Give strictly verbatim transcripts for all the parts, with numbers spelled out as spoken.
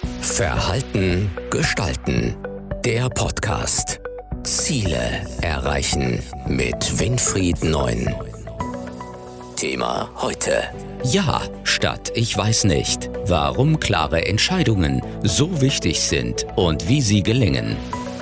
Verhalten gestalten. Der Podcast. Ziele erreichen mit Winfried Neun. Thema heute. Ja statt ich weiß nicht, warum klare Entscheidungen so wichtig sind und wie sie gelingen.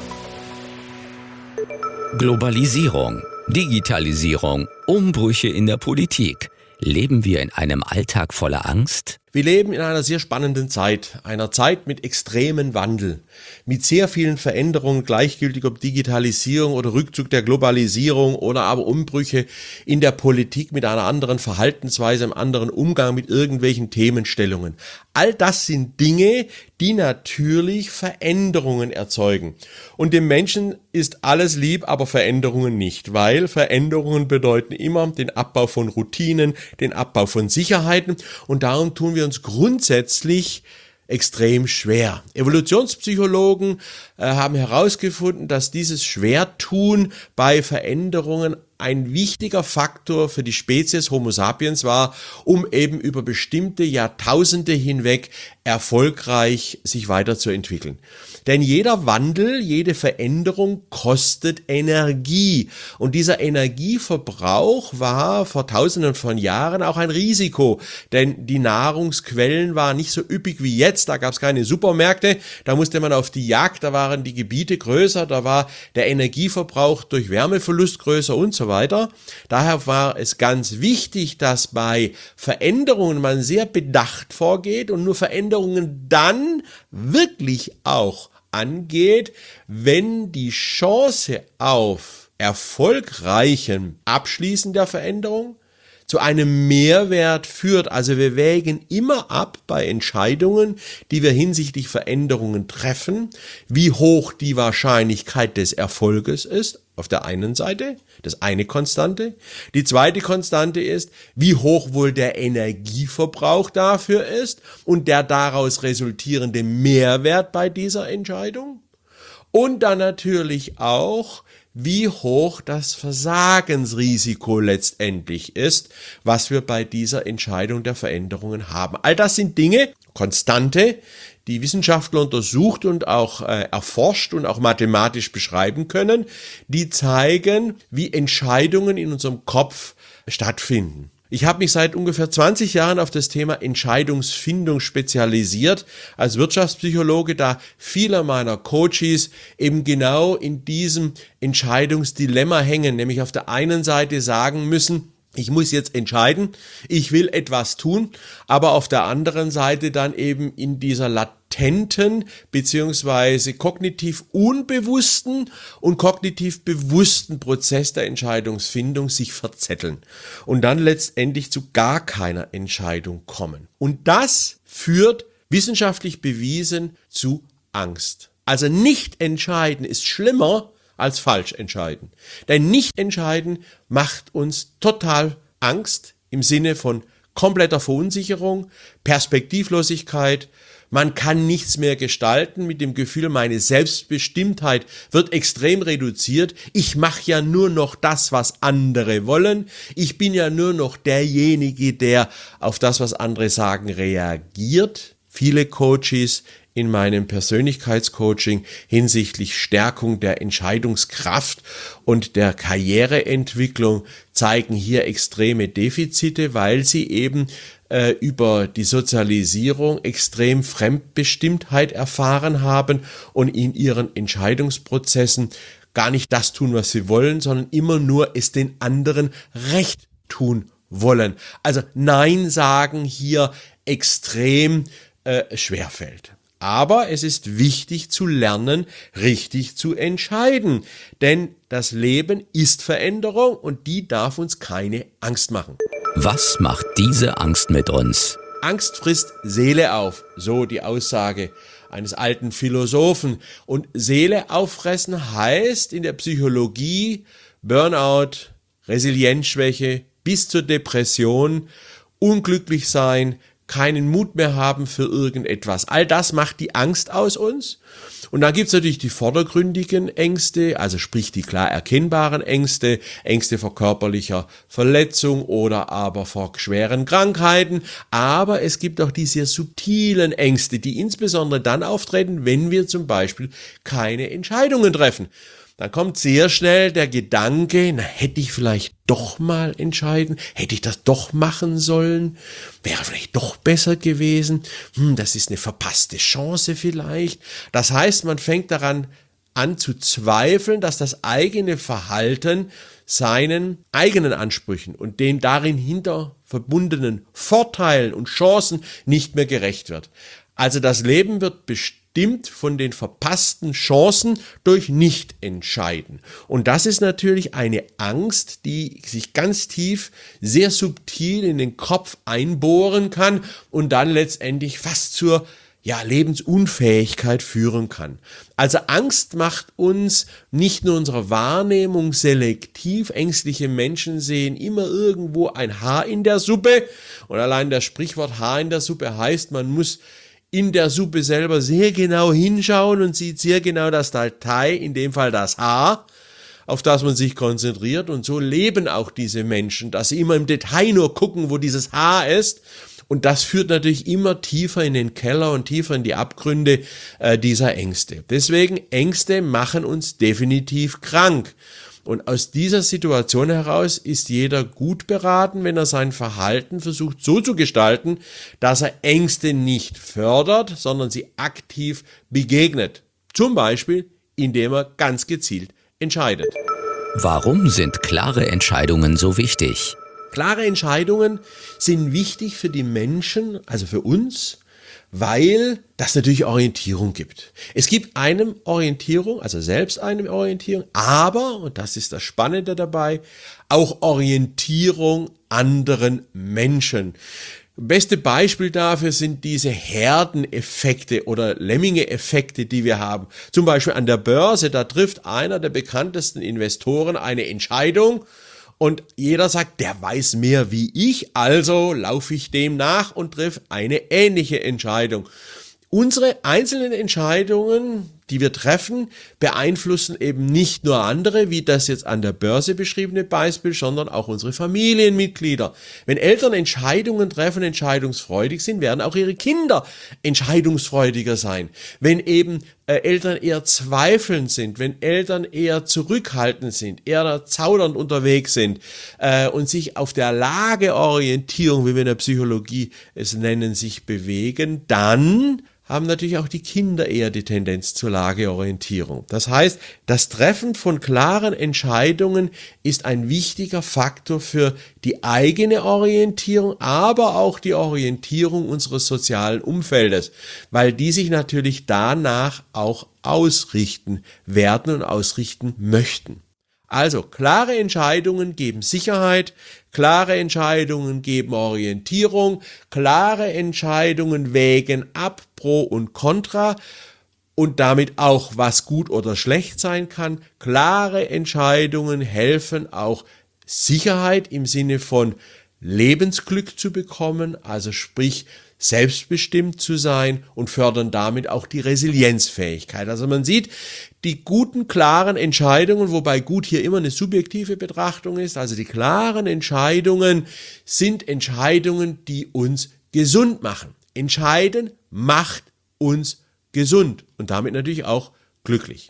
Globalisierung, Digitalisierung, Umbrüche in der Politik. Leben wir in einem Alltag voller Angst? Wir leben in einer sehr spannenden Zeit, einer Zeit mit extremen Wandel, mit sehr vielen Veränderungen, gleichgültig ob Digitalisierung oder Rückzug der Globalisierung oder aber Umbrüche in der Politik mit einer anderen Verhaltensweise, einem anderen Umgang mit irgendwelchen Themenstellungen. All das sind Dinge, die natürlich Veränderungen erzeugen. Und dem Menschen ist alles lieb, aber Veränderungen nicht, weil Veränderungen bedeuten immer den Abbau von Routinen, den Abbau von Sicherheiten und darum tun wir uns grundsätzlich extrem schwer. Evolutionspsychologen äh, haben herausgefunden, dass dieses Schwertun bei Veränderungen ein wichtiger Faktor für die Spezies Homo sapiens war, um eben über bestimmte Jahrtausende hinweg erfolgreich sich weiterzuentwickeln. Denn jeder Wandel, jede Veränderung kostet Energie. Und dieser Energieverbrauch war vor tausenden von Jahren auch ein Risiko. Denn die Nahrungsquellen waren nicht so üppig wie jetzt. Da gab es keine Supermärkte. Da musste man auf die Jagd. Da waren die Gebiete größer. Da war der Energieverbrauch durch Wärmeverlust größer und so weiter. Daher war es ganz wichtig, dass bei Veränderungen man sehr bedacht vorgeht und nur Veränderungen dann wirklich auch angeht, wenn die Chance auf erfolgreichen Abschließen der Veränderung zu einem Mehrwert führt. Also wir wägen immer ab bei Entscheidungen, die wir hinsichtlich Veränderungen treffen, wie hoch die Wahrscheinlichkeit des Erfolges ist, auf der einen Seite, das eine Konstante. Die zweite Konstante ist, wie hoch wohl der Energieverbrauch dafür ist und der daraus resultierende Mehrwert bei dieser Entscheidung. Und dann natürlich auch, wie hoch das Versagensrisiko letztendlich ist, was wir bei dieser Entscheidung der Veränderungen haben. All das sind Dinge, Konstante, die Wissenschaftler untersucht und auch äh, erforscht und auch mathematisch beschreiben können, die zeigen, wie Entscheidungen in unserem Kopf stattfinden. Ich habe mich seit ungefähr zwanzig Jahren auf das Thema Entscheidungsfindung spezialisiert als Wirtschaftspsychologe, da viele meiner Coaches eben genau in diesem Entscheidungsdilemma hängen, nämlich auf der einen Seite sagen müssen, ich muss jetzt entscheiden, ich will etwas tun, aber auf der anderen Seite dann eben in dieser latenten beziehungsweise kognitiv unbewussten und kognitiv bewussten Prozess der Entscheidungsfindung sich verzetteln und dann letztendlich zu gar keiner Entscheidung kommen. Und das führt wissenschaftlich bewiesen zu Angst. Also nicht entscheiden ist schlimmer als falsch entscheiden. Denn nicht entscheiden macht uns total Angst im Sinne von kompletter Verunsicherung, Perspektivlosigkeit. Man kann nichts mehr gestalten mit dem Gefühl, meine Selbstbestimmtheit wird extrem reduziert. Ich mache ja nur noch das, was andere wollen. Ich bin ja nur noch derjenige, der auf das, was andere sagen, reagiert. Viele Coaches in meinem Persönlichkeitscoaching hinsichtlich Stärkung der Entscheidungskraft und der Karriereentwicklung zeigen hier extreme Defizite, weil sie eben äh, über die Sozialisierung extrem Fremdbestimmtheit erfahren haben und in ihren Entscheidungsprozessen gar nicht das tun, was sie wollen, sondern immer nur es den anderen recht tun wollen. Also Nein sagen hier extrem äh, schwerfällt. Aber es ist wichtig zu lernen, richtig zu entscheiden. Denn das Leben ist Veränderung und die darf uns keine Angst machen. Was macht diese Angst mit uns? Angst frisst Seele auf, so die Aussage eines alten Philosophen. Und Seele auffressen heißt in der Psychologie Burnout, Resilienzschwäche bis zur Depression, unglücklich sein, keinen Mut mehr haben für irgendetwas. All das macht die Angst aus uns. Und dann gibt's natürlich die vordergründigen Ängste, also sprich die klar erkennbaren Ängste, Ängste vor körperlicher Verletzung oder aber vor schweren Krankheiten. Aber es gibt auch die sehr subtilen Ängste, die insbesondere dann auftreten, wenn wir zum Beispiel keine Entscheidungen treffen. Dann kommt sehr schnell der Gedanke, na, hätte ich vielleicht doch mal entscheiden, hätte ich das doch machen sollen, wäre vielleicht doch besser gewesen, hm, das ist eine verpasste Chance vielleicht. Das heißt, man fängt daran an zu zweifeln, dass das eigene Verhalten seinen eigenen Ansprüchen und den darin hinter verbundenen Vorteilen und Chancen nicht mehr gerecht wird. Also das Leben wird bestimmt von den verpassten Chancen durch Nichtentscheiden. Und das ist natürlich eine Angst, die sich ganz tief, sehr subtil in den Kopf einbohren kann und dann letztendlich fast zur ja, Lebensunfähigkeit führen kann. Also Angst macht uns nicht nur unsere Wahrnehmung selektiv. Ängstliche Menschen sehen immer irgendwo ein Haar in der Suppe. Und allein das Sprichwort Haar in der Suppe heißt, man muss in der Suppe selber sehr genau hinschauen und sieht sehr genau das Detail, in dem Fall das Haar, auf das man sich konzentriert. Und so leben auch diese Menschen, dass sie immer im Detail nur gucken, wo dieses Haar ist. Und das führt natürlich immer tiefer in den Keller und tiefer in die Abgründe äh, dieser Ängste. Deswegen, Ängste machen uns definitiv krank. Und aus dieser Situation heraus ist jeder gut beraten, wenn er sein Verhalten versucht so zu gestalten, dass er Ängste nicht fördert, sondern sie aktiv begegnet. Zum Beispiel, indem er ganz gezielt entscheidet. Warum sind klare Entscheidungen so wichtig? Klare Entscheidungen sind wichtig für die Menschen, also für uns, weil das natürlich Orientierung gibt. Es gibt einem Orientierung, also selbst einem Orientierung, aber, und das ist das Spannende dabei, auch Orientierung anderen Menschen. Beste Beispiel dafür sind diese Herdeneffekte oder Lemminge-Effekte, die wir haben. Zum Beispiel an der Börse, da trifft einer der bekanntesten Investoren eine Entscheidung, und jeder sagt, der weiß mehr wie ich, also laufe ich dem nach und treffe eine ähnliche Entscheidung. Unsere einzelnen Entscheidungen, die wir treffen, beeinflussen eben nicht nur andere, wie das jetzt an der Börse beschriebene Beispiel, sondern auch unsere Familienmitglieder. Wenn Eltern Entscheidungen treffen, entscheidungsfreudig sind, werden auch ihre Kinder entscheidungsfreudiger sein. Wenn eben äh, Eltern eher zweifelnd sind, wenn Eltern eher zurückhaltend sind, eher zaudernd unterwegs sind äh, und sich auf der Lageorientierung, wie wir in der Psychologie es nennen, sich bewegen, dann haben natürlich auch die Kinder eher die Tendenz zur Lageorientierung. Das heißt, das Treffen von klaren Entscheidungen ist ein wichtiger Faktor für die eigene Orientierung, aber auch die Orientierung unseres sozialen Umfeldes, weil die sich natürlich danach auch ausrichten werden und ausrichten möchten. Also klare Entscheidungen geben Sicherheit, klare Entscheidungen geben Orientierung, klare Entscheidungen wägen ab Pro und Contra und damit auch, was gut oder schlecht sein kann. Klare Entscheidungen helfen auch Sicherheit im Sinne von Lebensglück zu bekommen, also sprich selbstbestimmt zu sein und fördern damit auch die Resilienzfähigkeit. Also man sieht, die guten, klaren Entscheidungen, wobei gut hier immer eine subjektive Betrachtung ist, also die klaren Entscheidungen sind Entscheidungen, die uns gesund machen. Entscheiden macht uns gesund und damit natürlich auch glücklich.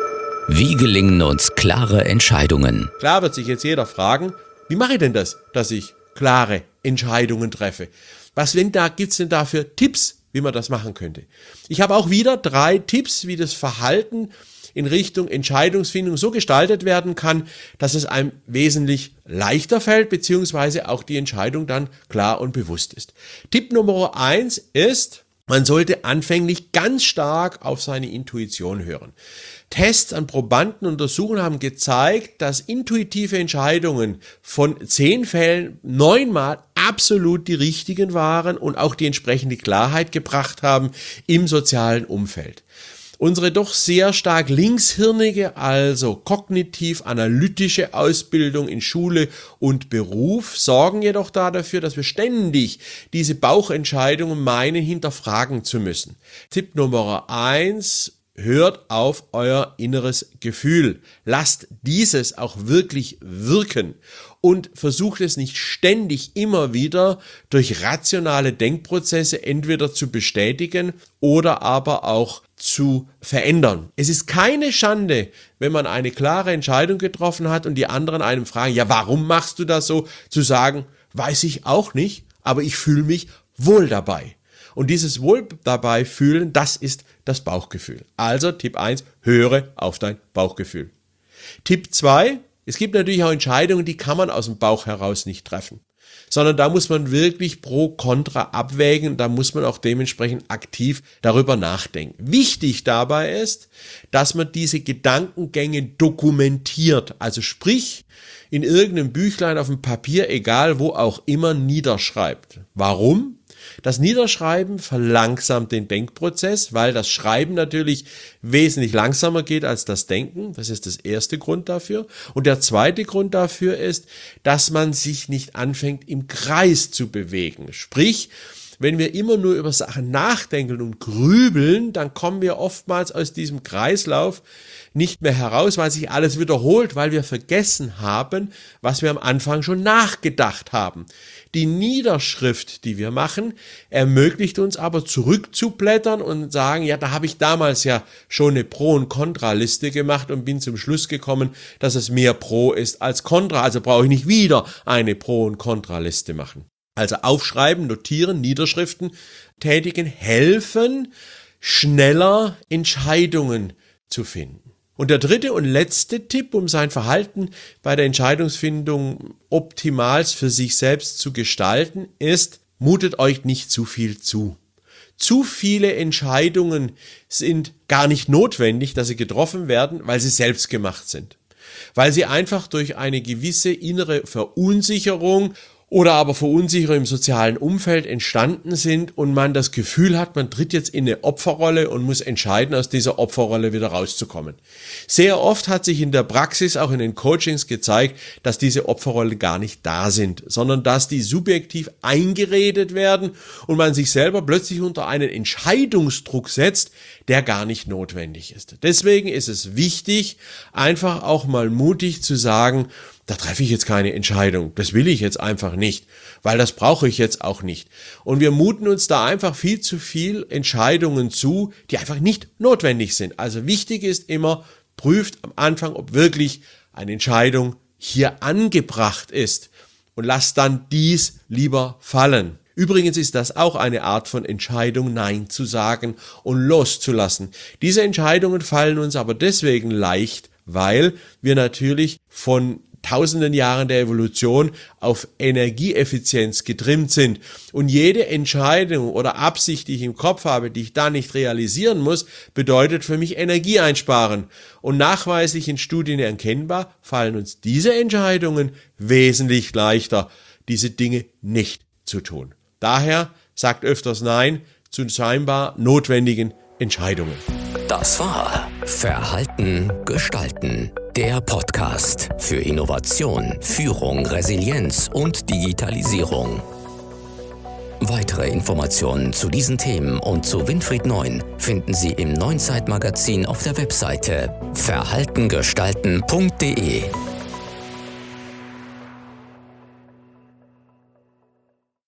Wie gelingen uns klare Entscheidungen? Klar wird sich jetzt jeder fragen, wie mache ich denn das, dass ich klare Entscheidungen treffe? Was denn da, gibt's denn da für Tipps, wie man das machen könnte? Ich habe auch wieder drei Tipps, wie das Verhalten in Richtung Entscheidungsfindung so gestaltet werden kann, dass es einem wesentlich leichter fällt, beziehungsweise auch die Entscheidung dann klar und bewusst ist. Tipp Nummer eins ist, man sollte anfänglich ganz stark auf seine Intuition hören. Tests an Probanden und Untersuchungen haben gezeigt, dass intuitive Entscheidungen von zehn Fällen neunmal absolut die richtigen waren und auch die entsprechende Klarheit gebracht haben im sozialen Umfeld. Unsere doch sehr stark linkshirnige, also kognitiv-analytische Ausbildung in Schule und Beruf sorgen jedoch dafür, dass wir ständig diese Bauchentscheidungen meinen, hinterfragen zu müssen. Tipp Nummer eins: Hört auf euer inneres Gefühl. Lasst dieses auch wirklich wirken und versucht es nicht ständig immer wieder durch rationale Denkprozesse entweder zu bestätigen oder aber auch zu verändern. Es ist keine Schande, wenn man eine klare Entscheidung getroffen hat und die anderen einem fragen, ja, warum machst du das so? Zu sagen, weiß ich auch nicht, aber ich fühle mich wohl dabei. Und dieses Wohl dabei fühlen, das ist das Bauchgefühl. Also Tipp eins, höre auf dein Bauchgefühl. Tipp zwei, es gibt natürlich auch Entscheidungen, die kann man aus dem Bauch heraus nicht treffen, sondern da muss man wirklich pro kontra abwägen, da muss man auch dementsprechend aktiv darüber nachdenken. Wichtig dabei ist, dass man diese Gedankengänge dokumentiert, also sprich in irgendeinem Büchlein auf dem Papier, egal wo auch immer, niederschreibt. Warum? Das Niederschreiben verlangsamt den Denkprozess, weil das Schreiben natürlich wesentlich langsamer geht als das Denken. Das ist das erste Grund dafür. Und der zweite Grund dafür ist, dass man sich nicht anfängt, im Kreis zu bewegen. Sprich, wenn wir immer nur über Sachen nachdenken und grübeln, dann kommen wir oftmals aus diesem Kreislauf nicht mehr heraus, weil sich alles wiederholt, weil wir vergessen haben, was wir am Anfang schon nachgedacht haben. Die Niederschrift, die wir machen, ermöglicht uns aber zurückzublättern und sagen, ja, da habe ich damals ja schon eine Pro- und Kontraliste gemacht und bin zum Schluss gekommen, dass es mehr Pro ist als Kontra, also brauche ich nicht wieder eine Pro- und Kontraliste machen. Also aufschreiben, notieren, Niederschriften tätigen, helfen, schneller Entscheidungen zu finden. Und der dritte und letzte Tipp, um sein Verhalten bei der Entscheidungsfindung optimals für sich selbst zu gestalten, ist, mutet euch nicht zu viel zu. Zu viele Entscheidungen sind gar nicht notwendig, dass sie getroffen werden, weil sie selbst gemacht sind. Weil sie einfach durch eine gewisse innere Verunsicherung oder aber Verunsicherung im sozialen Umfeld entstanden sind und man das Gefühl hat, man tritt jetzt in eine Opferrolle und muss entscheiden, aus dieser Opferrolle wieder rauszukommen. Sehr oft hat sich in der Praxis, auch in den Coachings gezeigt, dass diese Opferrolle gar nicht da sind, sondern dass die subjektiv eingeredet werden und man sich selber plötzlich unter einen Entscheidungsdruck setzt, der gar nicht notwendig ist. Deswegen ist es wichtig, einfach auch mal mutig zu sagen, da treffe ich jetzt keine Entscheidung, das will ich jetzt einfach nicht, weil das brauche ich jetzt auch nicht. Und wir muten uns da einfach viel zu viel Entscheidungen zu, die einfach nicht notwendig sind. Also wichtig ist immer, prüft am Anfang, ob wirklich eine Entscheidung hier angebracht ist und lasst dann dies lieber fallen. Übrigens ist das auch eine Art von Entscheidung, Nein zu sagen und loszulassen. Diese Entscheidungen fallen uns aber deswegen leicht, weil wir natürlich von tausenden Jahren der Evolution auf Energieeffizienz getrimmt sind. Und jede Entscheidung oder Absicht, die ich im Kopf habe, die ich da nicht realisieren muss, bedeutet für mich Energie einsparen. Und nachweislich in Studien erkennbar fallen uns diese Entscheidungen wesentlich leichter, diese Dinge nicht zu tun. Daher sagt öfters Nein zu scheinbar notwendigen Entscheidungen. Das war Verhalten gestalten. Der Podcast für Innovation, Führung, Resilienz und Digitalisierung. Weitere Informationen zu diesen Themen und zu Winfried Neun finden Sie im Neunzeit Magazin auf der Webseite verhaltengestalten punkt de.